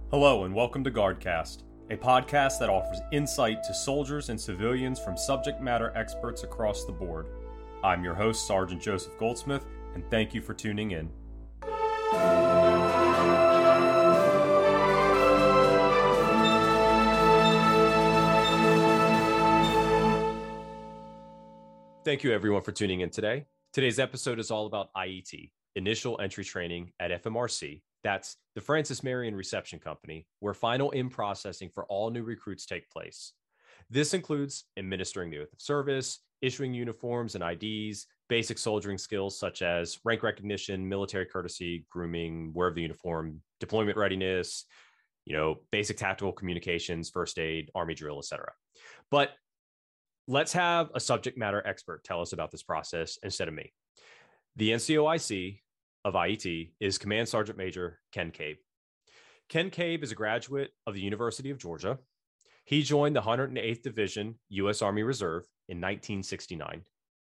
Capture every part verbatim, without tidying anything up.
Hello and welcome to GuardCast, a podcast that offers insight to soldiers and civilians from subject matter experts across the board. I'm your host, Sergeant Joseph Goldsmith, and thank you for tuning in. Thank you everyone for tuning in today. Today's episode is all about I E T, Initial Entry Training at F M R C. That's the Francis Marion Reception Company, where final in-processing for all new recruits take place. This includes administering the oath of service, issuing uniforms and I Ds, basic soldiering skills such as rank recognition, military courtesy, grooming, wear of the uniform, deployment readiness, you know, basic tactical communications, first aid, Army drill, et cetera. But let's have a subject matter expert tell us about this process instead of me. The N C O I C of I E T is Command Sergeant Major Ken Cabe. Ken Cabe is a graduate of the University of Georgia. He joined the one hundred eighth Division U S Army Reserve in nineteen sixty-nine.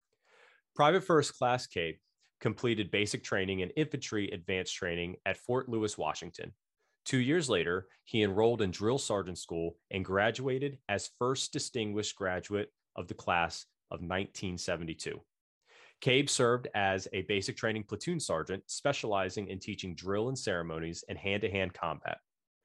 Private First Class Cabe completed basic training in infantry advanced training at Fort Lewis, Washington. Two years later, he enrolled in drill sergeant school and graduated as first distinguished graduate of the class of nineteen seventy-two. Cabe served as a basic training platoon sergeant, specializing in teaching drill and ceremonies and hand-to-hand combat.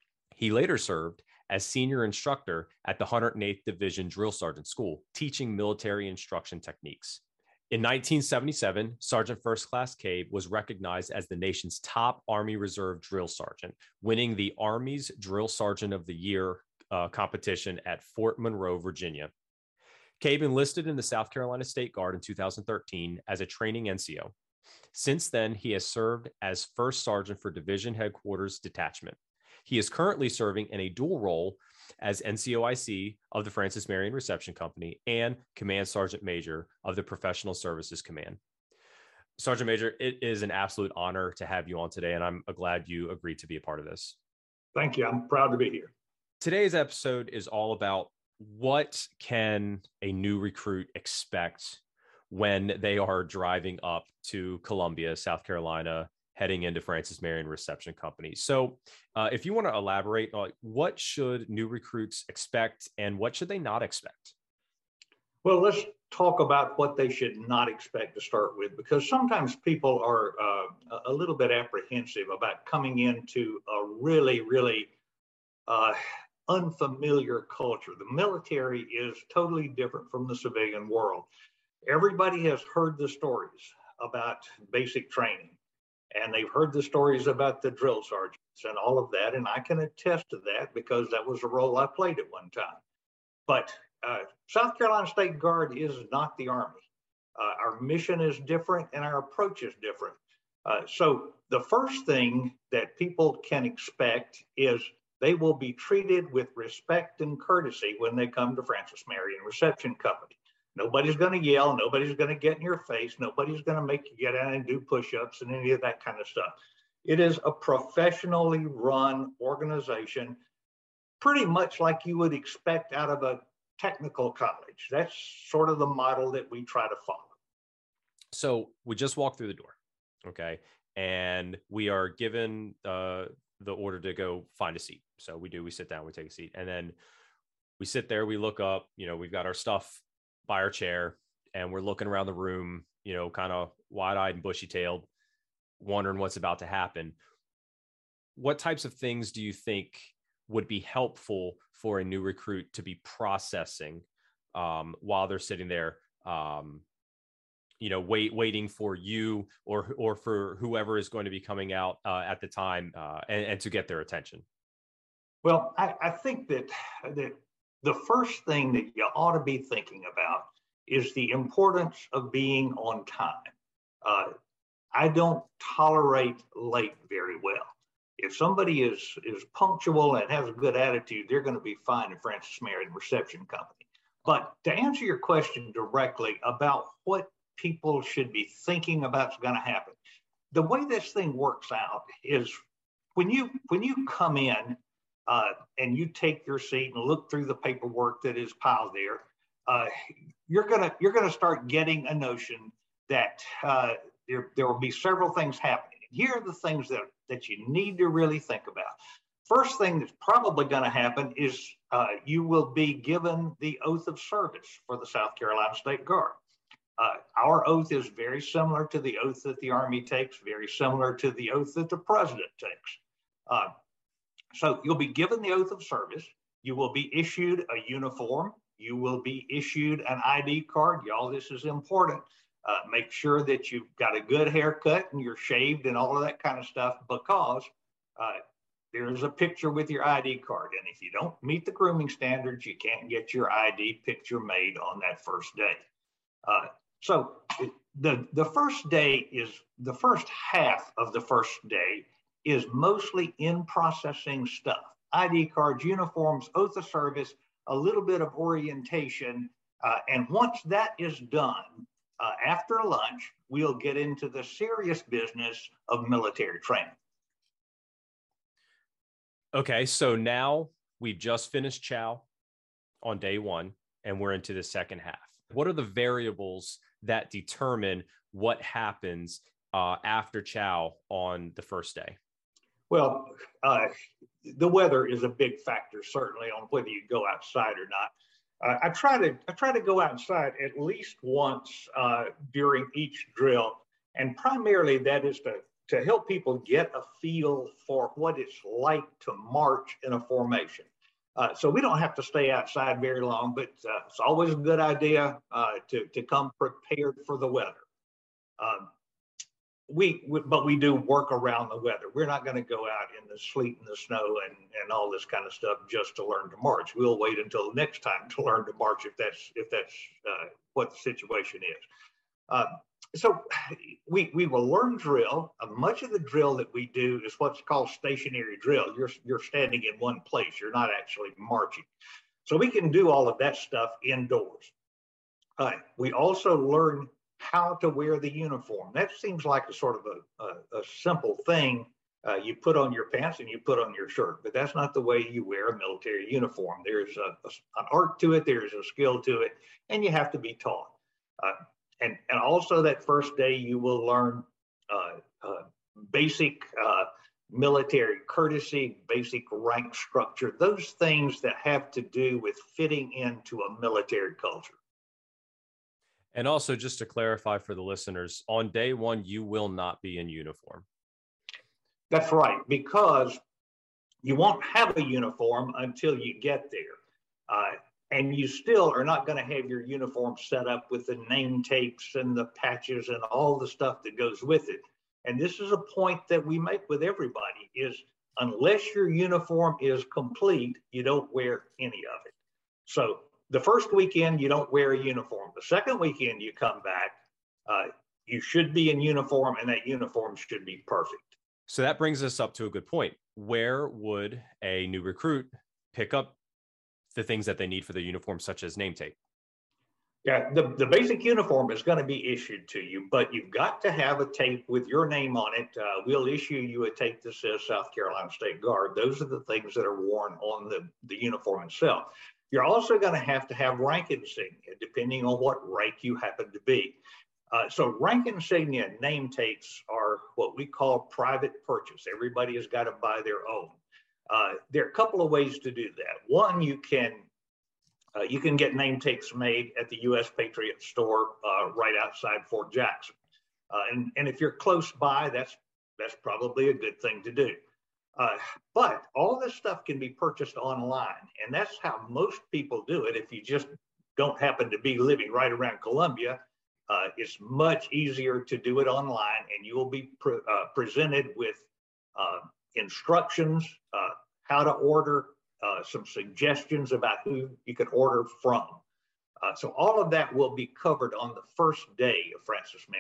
He later served as senior instructor at the one hundred eighth Division Drill Sergeant School, teaching military instruction techniques. In nineteen seventy-seven, Sergeant First Class Cabe was recognized as the nation's top Army Reserve drill sergeant, winning the Army's Drill Sergeant of the Year uh, competition at Fort Monroe, Virginia. Cabe enlisted in the South Carolina State Guard in two thousand thirteen as a training N C O. Since then, he has served as First Sergeant for Division Headquarters Detachment. He is currently serving in a dual role as N C O I C of the Francis Marion Reception Company and Command Sergeant Major of the Professional Services Command. Sergeant Major, it is an absolute honor to have you on today, and I'm glad you agreed to be a part of this. Thank you. I'm proud to be here. Today's episode is all about what can a new recruit expect when they are driving up to Columbia, South Carolina, heading into Francis Marion Reception Company. So uh, if you want to elaborate on what should new recruits expect and what should they not expect? Well, let's talk about what they should not expect to start with, because sometimes people are uh, a little bit apprehensive about coming into a really, really uh, unfamiliar culture. The military is totally different from the civilian world. Everybody has heard the stories about basic training, and they've heard the stories about the drill sergeants and all of that, and I can attest to that because that was a role I played at one time. But uh, South Carolina State Guard is not the Army. Uh, our mission is different and our approach is different. Uh, so the first thing that people can expect is they will be treated with respect and courtesy when they come to Francis Marion Reception Company. Nobody's going to yell. Nobody's going to get in your face. Nobody's going to make you get out and do push-ups and any of that kind of stuff. It is a professionally run organization, pretty much like you would expect out of a technical college. That's sort of the model that we try to follow. So we just walked through the door, okay? And we are given uh, the order to go find a seat. So we do, we sit down, we take a seat, and then we sit there, we look up, you know, we've got our stuff by our chair, and we're looking around the room, you know, kind of wide-eyed and bushy-tailed, wondering what's about to happen. What types of things do you think would be helpful for a new recruit to be processing um, while they're sitting there, um, you know, wait, waiting for you or or for whoever is going to be coming out uh, at the time uh, and, and to get their attention? Well, I, I think that that the first thing that you ought to be thinking about is the importance of being on time. Uh, I don't tolerate late very well. If somebody is is punctual and has a good attitude, they're going to be fine at Francis Marion Reception Company. But to answer your question directly about what people should be thinking about is going to happen, the way this thing works out is when you when you come in uh, and you take your seat and look through the paperwork that is piled there, uh, you're gonna you're gonna start getting a notion that uh, there there will be several things happening. And here are the things that that you need to really think about. first thing that's probably going to happen is uh, you will be given the oath of service for the South Carolina State Guard. Uh, our oath is very similar to the oath that the Army takes, very similar to the oath that the President takes. Uh, so you'll be given the oath of service. You will be issued a uniform. You will be issued an I D card. Y'all, this is important. Uh, make sure that you've got a good haircut and you're shaved and all of that kind of stuff, because uh, there's a picture with your I D card. And if you don't meet the grooming standards, you can't get your I D picture made on that first day. Uh, so the, the first day is, the first half of the first day is mostly in processing stuff. I D cards, uniforms, oath of service, a little bit of orientation. Uh, and once that is done, uh, after lunch, we'll get into the serious business of military training. Okay, so now we've just finished chow on day one, and we're into the second half. What are the variables that determine what happens uh, after chow on the first day? Well, uh, the weather is a big factor, certainly, on whether you go outside or not. Uh, I try to I try to go outside at least once uh, during each drill, and primarily that is to to help people get a feel for what it's like to march in a formation. Uh, so we don't have to stay outside very long, but uh, it's always a good idea uh, to to come prepared for the weather. Um, We, we, but we do work around the weather. We're not going to go out in the sleet and the snow and, and all this kind of stuff just to learn to march. We'll wait until next time to learn to march if that's if that's uh, what the situation is. Uh, so we we will learn drill. Uh, much of the drill that we do is what's called stationary drill. You're you're standing in one place. You're not actually marching. So we can do all of that stuff indoors. Uh, we also learn how to wear the uniform. That seems like a sort of a, a, a simple thing. Uh, you put on your pants and you put on your shirt, but that's not the way you wear a military uniform. There's a, a, an art to it, there's a skill to it, and you have to be taught. Uh, and, and also that first day you will learn uh, uh, basic uh, military courtesy, basic rank structure, those things that have to do with fitting into a military culture. And also, just to clarify for the listeners, on day one, you will not be in uniform. That's right, because you won't have a uniform until you get there. Uh, and you still are not going to have your uniform set up with the name tapes and the patches and all the stuff that goes with it. And this is a point that we make with everybody, is unless your uniform is complete, you don't wear any of it. So the first weekend, you don't wear a uniform. The second weekend you come back, uh, you should be in uniform, and that uniform should be perfect. So that brings us up to a good point. Where would a new recruit pick up the things that they need for the uniform, such as name tape? Yeah, the, the basic uniform is going to be issued to you, but you've got to have a tape with your name on it. Uh, we'll issue you a tape that says South Carolina State Guard. Those are the things that are worn on the, the uniform itself. You're also going to have to have rank insignia, depending on what rank you happen to be. Uh, so rank insignia and name tapes are what we call private purchase. Everybody has got to buy their own. Uh, there are a couple of ways to do that. One, you can uh, you can get name tapes made at the U S Patriot store uh, right outside Fort Jackson. Uh, and, and if you're close by, that's that's probably a good thing to do. Uh, but all this stuff can be purchased online, and that's how most people do it. If you just don't happen to be living right around Columbia, uh, it's much easier to do it online, and you will be pre- uh, presented with uh, instructions, uh, how to order, uh, some suggestions about who you can order from. Uh, so all of that will be covered on the first day of Francis Marion.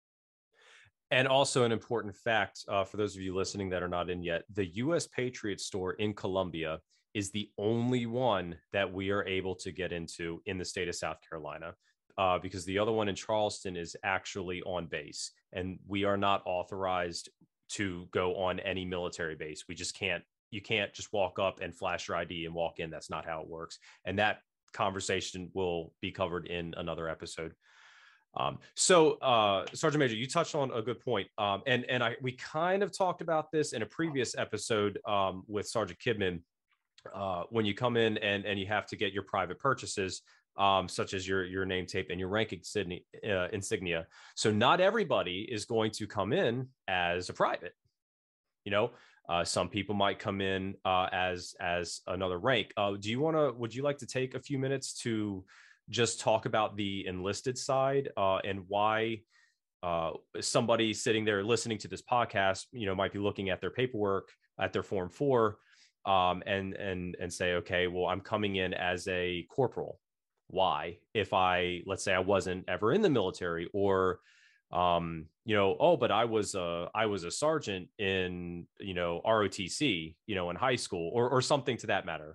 And also an important fact uh, for those of you listening that are not in yet, the U S Patriot store in Columbia is the only one that we are able to get into in the state of South Carolina, uh, because the other one in Charleston is actually on base, and we are not authorized to go on any military base. We just can't, you can't just walk up and flash your I D and walk in. That's not how it works. And that conversation will be covered in another episode. Um, so, uh, Sergeant Major, you touched on a good point. Um, and and I we kind of talked about this in a previous episode um, with Sergeant Kidman. Uh, when you come in and, and you have to get your private purchases, um, such as your, your name tape and your rank insignia, uh, insignia. So not everybody is going to come in as a private. You know, uh, some people might come in uh, as as another rank. Uh, do you want to? Would you like to take a few minutes to just talk about the enlisted side uh, and why uh, somebody sitting there listening to this podcast, you know, might be looking at their paperwork at their Form four um, and and and say, okay, well, I'm coming in as a corporal. Why? If I, let's say I wasn't ever in the military, or um, you know, oh, but I was a I was a sergeant in, you know, R O T C, you know, in high school, or or something to that matter.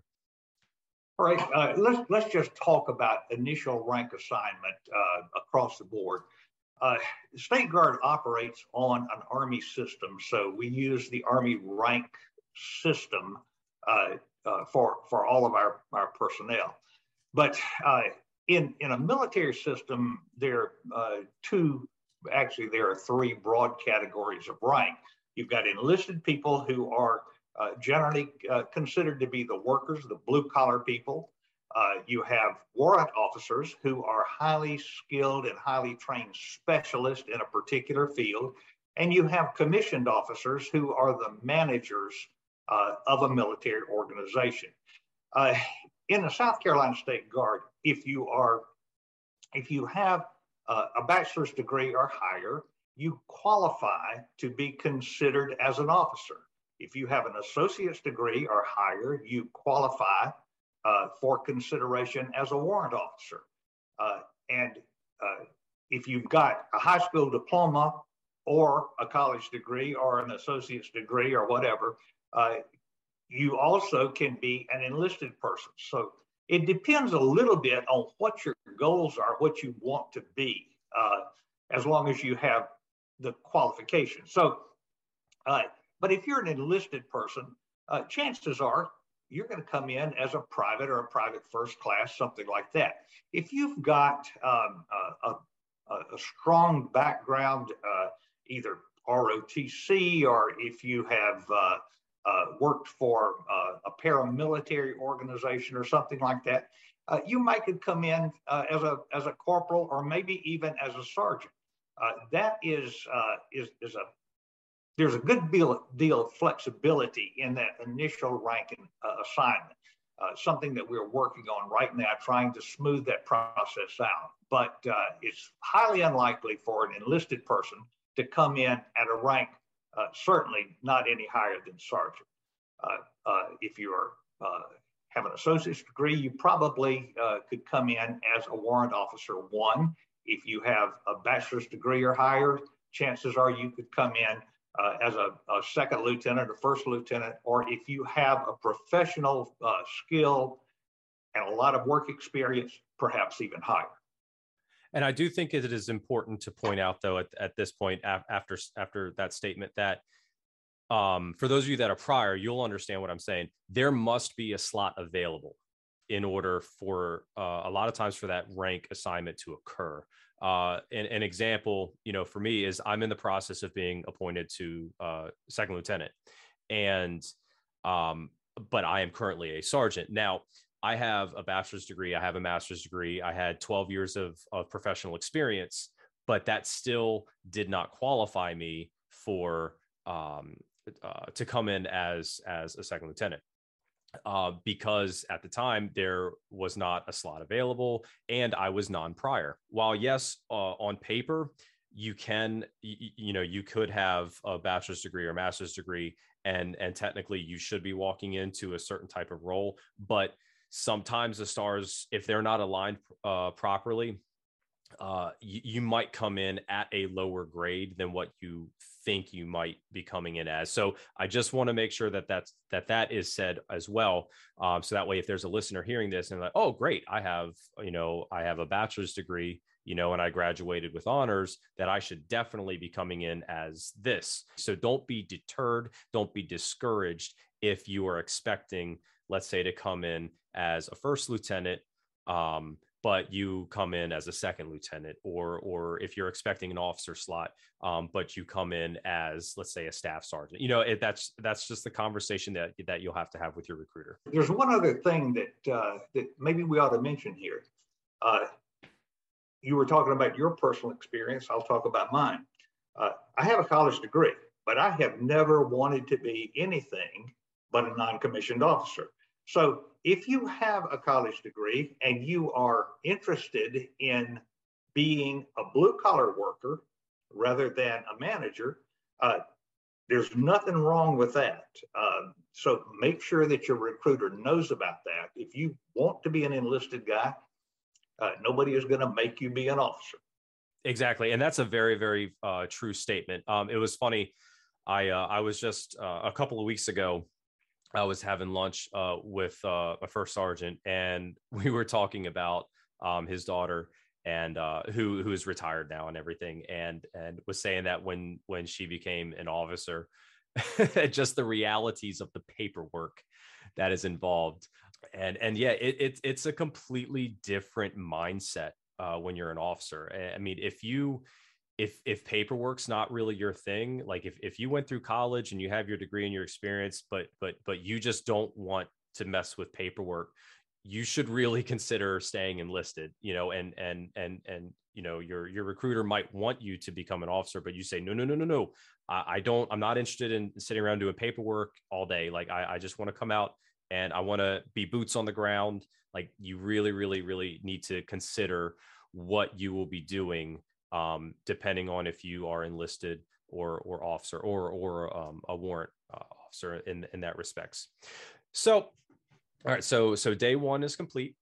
All right, uh, let's let's just talk about initial rank assignment uh, across the board. Uh, State Guard operates on an Army system, so we use the Army rank system uh, uh, for for all of our, our personnel. But uh, in in a military system, there are uh, two, actually there are three broad categories of rank. You've got enlisted people who are uh, generally uh, considered to be the workers, the blue collar people. Uh, you have warrant officers who are highly skilled and highly trained specialists in a particular field. And you have commissioned officers who are the managers uh, of a military organization. Uh, in the South Carolina State Guard, if you are, if you have uh, a bachelor's degree or higher, you qualify to be considered as an officer. If you have an associate's degree or higher, you qualify uh, for consideration as a warrant officer. Uh, and uh, if you've got a high school diploma or a college degree or an associate's degree or whatever, uh, you also can be an enlisted person. So it depends a little bit on what your goals are, what you want to be, uh, as long as you have the qualifications. So, uh, but if you're an enlisted person, uh, chances are you're going to come in as a private or a private first class, something like that. If you've got um, a, a, a strong background, uh, either R O T C, or if you have uh, uh, worked for uh, a paramilitary organization or something like that, uh, you might could come in uh, as a as a corporal or maybe even as a sergeant. Uh, that is uh, is is a there's a good deal, deal of flexibility in that initial ranking uh, assignment. Uh, something that we're working on right now, trying to smooth that process out. But uh, it's highly unlikely for an enlisted person to come in at a rank, uh, certainly not any higher than sergeant. Uh, uh, if you are uh, have an associate's degree, you probably uh, could come in as a warrant officer one. If you have a bachelor's degree or higher, chances are you could come in uh, as a, a second lieutenant or first lieutenant, or if you have a professional uh, skill and a lot of work experience, perhaps even higher. And I do think it is important to point out, though, at, at this point, after after that statement, that um, for those of you that are prior, you'll understand what I'm saying. There must be a slot available in order for uh, a lot of times for that rank assignment to occur. Uh, and an example, you know, for me is I'm in the process of being appointed to uh, second lieutenant, and um, but I am currently a sergeant now. I have a bachelor's degree. I have a master's degree. I had twelve years of, of professional experience, but that still did not qualify me for um, uh, to come in as as a second lieutenant. Uh, because at the time there was not a slot available and I was non-prior. While yes, uh, on paper, you can, you, you know, you could have a bachelor's degree or master's degree and, and technically you should be walking into a certain type of role. But sometimes the stars, if they're not aligned uh, properly, uh, you, you might come in at a lower grade than what you think you might be coming in as. So I just want to make sure that that's, that that is said as well. Um, so that way, if there's a listener hearing this and like, oh, great, I have, you know, I have a bachelor's degree, you know, and I graduated with honors, that I should definitely be coming in as this. So don't be deterred. Don't be discouraged if you are expecting, let's say, to come in as a first lieutenant, um, but you come in as a second lieutenant, or or if you're expecting an officer slot, um, but you come in as, let's say, a staff sergeant. You know, it, that's that's just the conversation that that you'll have to have with your recruiter. There's one other thing that uh, that maybe we ought to mention here. Uh, you were talking about your personal experience. I'll talk about mine. Uh, I have a college degree, but I have never wanted to be anything but a non-commissioned officer. So if you have a college degree and you are interested in being a blue-collar worker rather than a manager, uh, there's nothing wrong with that. Uh, so make sure that your recruiter knows about that. If you want to be an enlisted guy, uh, nobody is going to make you be an officer. Exactly. And that's a very, very uh, true statement. Um, it was funny. I uh, I was just uh, a couple of weeks ago, I was having lunch uh, with uh, a first sergeant, and we were talking about um, his daughter, and uh, who who is retired now and everything, and and was saying that when when she became an officer, just the realities of the paperwork that is involved, and and yeah, it, it it's a completely different mindset uh, when you're an officer. I mean, if you if if paperwork's not really your thing, like if, if you went through college and you have your degree and your experience, but but but you just don't want to mess with paperwork, you should really consider staying enlisted, you know, and and and and you know, your your recruiter might want you to become an officer, but you say, no, no, no, no, no, I, I don't, I'm not interested in sitting around doing paperwork all day. Like I, I just want to come out and I want to be boots on the ground. Like you really, really, really need to consider what you will be doing, um, depending on if you are enlisted or or officer or or um, a warrant uh, officer in in that respects. So, all right, so so day one is complete,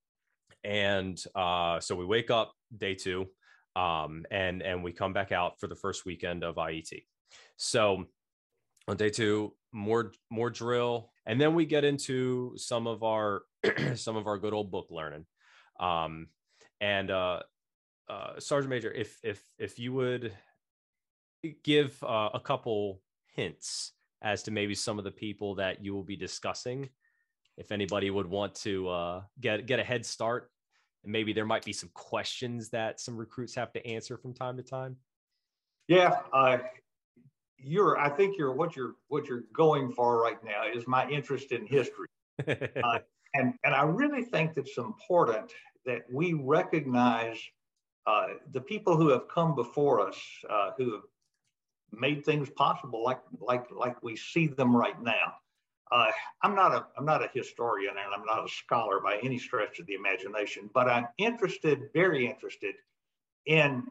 and uh, so we wake up day two, um, and and we come back out for the first weekend of I E T. So on day two, more more drill, and then we get into some of our some of our good old book learning, um, and uh, uh, Sergeant Major, if if if you would give uh, a couple hints as to maybe some of the people that you will be discussing, if anybody would want to uh, get get a head start, and maybe there might be some questions that some recruits have to answer from time to time. Yeah, uh, you're. I think you're what you're what you're going for right now is my interest in history, uh, and and I really think it's important that we recognize uh, the people who have come before us, uh, who have made things possible, like like like we see them right now. Uh, I'm not a I'm not a historian and I'm not a scholar by any stretch of the imagination, but I'm interested, very interested, in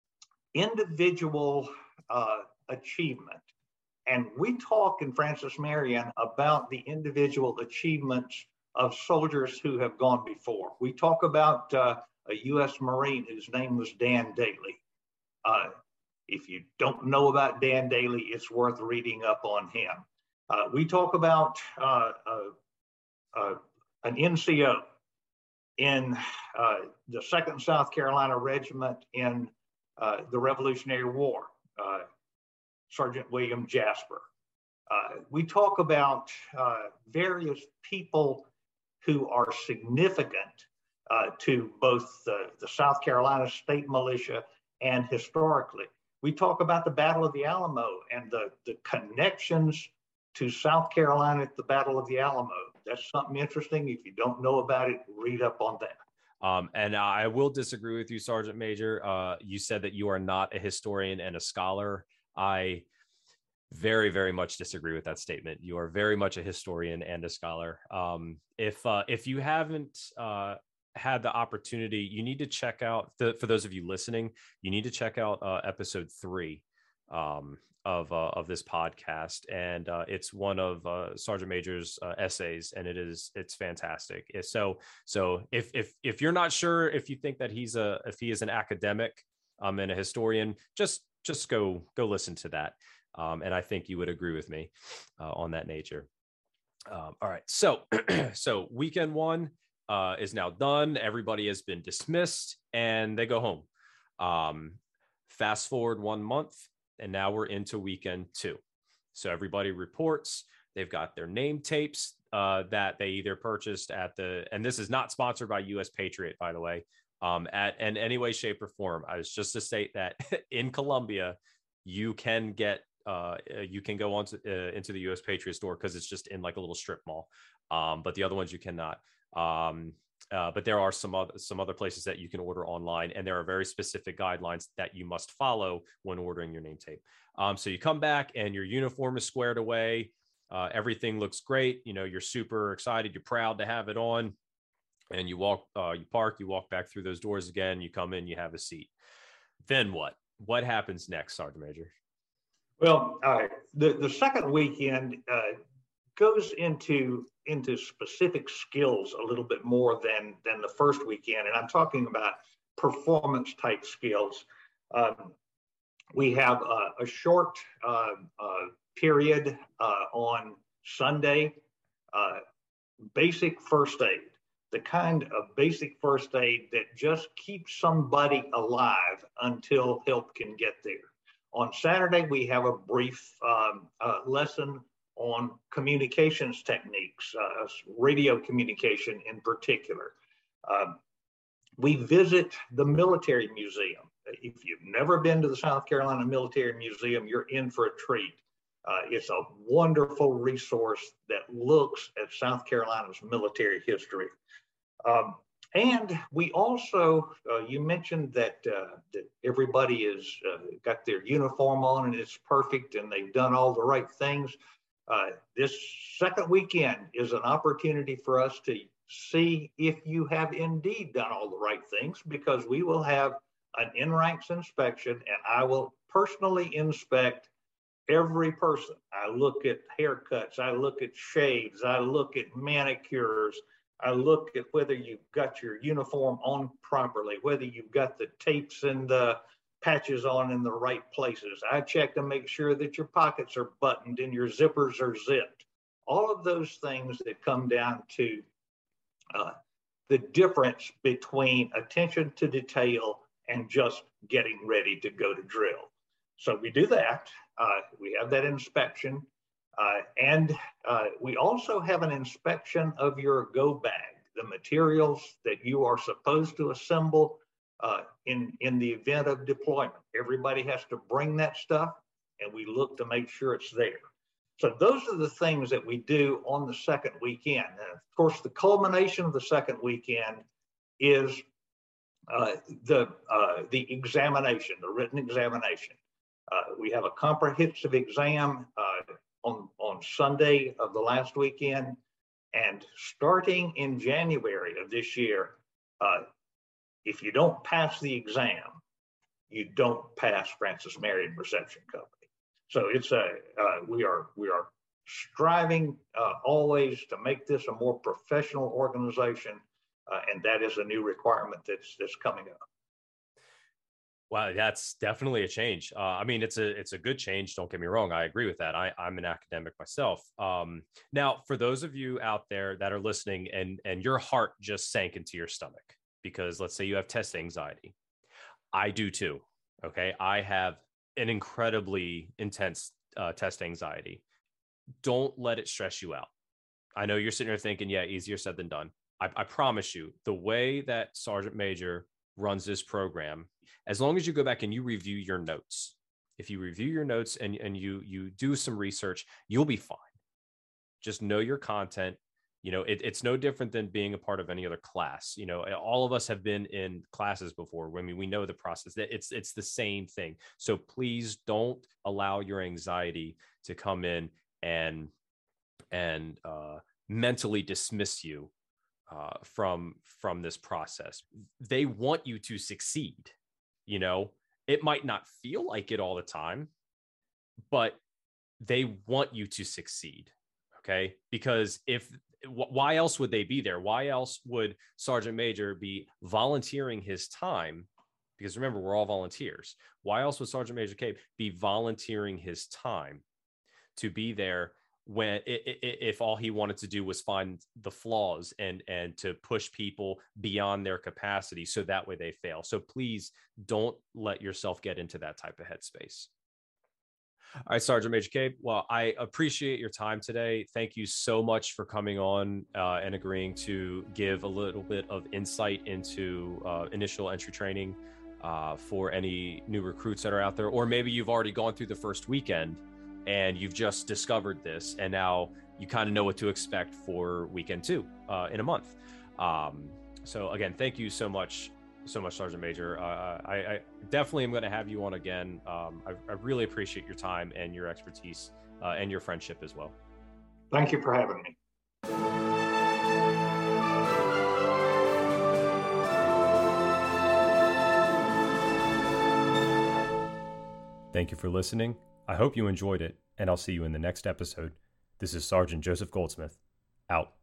individual uh, achievement. And we talk in Francis Marion about the individual achievements of soldiers who have gone before. We talk about uh, a U S Marine whose name was Dan Dailey. Uh, if you don't know about Dan Dailey, it's worth reading up on him. Uh, we talk about uh, uh, uh, an N C O in uh, the second South Carolina Regiment in uh, the Revolutionary War, uh, Sergeant William Jasper. Uh, we talk about uh, various people who are significant uh, to both the, the South Carolina State Militia and historically. We talk about the Battle of the Alamo and the, the connections to South Carolina at the Battle of the Alamo. That's something interesting. If you don't know about it, read up on that. Um, and I will disagree with you, Sergeant Major. Uh, you said that you are not a historian and a scholar. I very, very much disagree with that statement. You are very much a historian and a scholar. Um, if uh, if you haven't uh, had the opportunity, you need to check out, the, for those of you listening, you need to check out uh, episode three um, of uh, of this podcast, and uh, it's one of uh, Sergeant Major's uh, essays, and it is it's fantastic. So so if if if you're not sure if you think that he's a if he is an academic um, and a historian, just just go go listen to that. Um, and I think you would agree with me uh, on that nature. Um, all right. So, so weekend one uh, is now done. Everybody has been dismissed and they go home. Um, fast forward one month and now we're into weekend two. So everybody reports. They've got their name tapes uh, that they either purchased at the, and this is not sponsored by U S Patriot, by the way, um, at in any way, shape, or form. I was just to state that in Columbia, you can get, uh, you can go on to, uh, into the U S Patriot store because it's just in like a little strip mall. Um, but the other ones you cannot. Um, uh, but there are some other some other places that you can order online, and there are very specific guidelines that you must follow when ordering your name tape. Um, so you come back and your uniform is squared away. Uh, everything looks great. You know, you're super excited. You're proud to have it on, and you walk, uh, you park, you walk back through those doors again. You come in, you have a seat. Then what? What happens next, Sergeant Major? Well, all right. The the second weekend uh, goes into into specific skills a little bit more than than the first weekend, and I'm talking about performance type skills. Um, we have a, a short uh, uh, period uh, on Sunday, uh, basic first aid, the kind of basic first aid that just keeps somebody alive until help can get there. On Saturday, we have a brief um, uh, lesson on communications techniques, uh, radio communication in particular. Uh, we visit the military museum. If you've never been to the South Carolina Military Museum, you're in for a treat. Uh, it's a wonderful resource that looks at South Carolina's military history. Um, and we also, uh, you mentioned that, uh, that everybody is uh, got their uniform on and it's perfect and they've done all the right things. Uh, this second weekend is an opportunity for us to see if you have indeed done all the right things, because we will have an in-ranks inspection and I will personally inspect every person. I look at haircuts, I look at shaves, I look at manicures, I look at whether you've got your uniform on properly, whether you've got the tapes and the patches on in the right places. I check to make sure that your pockets are buttoned and your zippers are zipped. All of those things that come down to uh, the difference between attention to detail and just getting ready to go to drill. So we do that. Uh, we have that inspection. Uh, and uh, we also have an inspection of your go bag, the materials that you are supposed to assemble uh, in, in the event of deployment. Everybody has to bring that stuff, and we look to make sure it's there. So those are the things that we do on the second weekend. And of course, the culmination of the second weekend is uh, the, uh, the examination, the written examination. Uh, we have a comprehensive exam uh, on, on Sunday of the last weekend. And starting in January of this year, uh, if you don't pass the exam, you don't pass Francis Marion Reception Company. So it's a, uh, we are, we are striving uh, always to make this a more professional organization. Uh, and that is a new requirement that's, that's coming up. Wow, that's definitely a change. Uh, I mean, it's a it's a good change. Don't get me wrong. I agree with that. I, I'm an academic myself. Um, now, for those of you out there that are listening and and your heart just sank into your stomach because let's say you have test anxiety. I do too. Okay, I have an incredibly intense uh, test anxiety. Don't let it stress you out. I know you're sitting there thinking, yeah, easier said than done. I, I promise you, the way that Sergeant Major runs this program, as long as you go back and you review your notes, if you review your notes and, and you you do some research, you'll be fine. Just know your content. You know, it, it's no different than being a part of any other class. You know, all of us have been in classes before. I mean, we know the process. That it's it's the same thing. So please don't allow your anxiety to come in and and uh, mentally dismiss you uh, from from this process. They want you to succeed. You know, it might not feel like it all the time, but they want you to succeed. Okay, because if why else would they be there? Why else would Sergeant Major be volunteering his time? Because remember, we're all volunteers. Why else would Sergeant Major Cape be volunteering his time to be there when if all he wanted to do was find the flaws and and to push people beyond their capacity so that way they fail? So please don't let yourself get into that type of headspace. All right, Sergeant Major Cabe. Well, I appreciate your time today. Thank you so much for coming on uh, and agreeing to give a little bit of insight into uh, initial entry training uh, for any new recruits that are out there, or maybe you've already gone through the first weekend and you've just discovered this, and now you kind of know what to expect for weekend two uh, in a month. Um, so again, thank you so much. so much, Sergeant Major. Uh, I, I definitely am going to have you on again. Um, I, I really appreciate your time and your expertise uh, and your friendship as well. Thank you for having me. Thank you for listening. I hope you enjoyed it, and I'll see you in the next episode. This is Sergeant Joseph Goldsmith, out.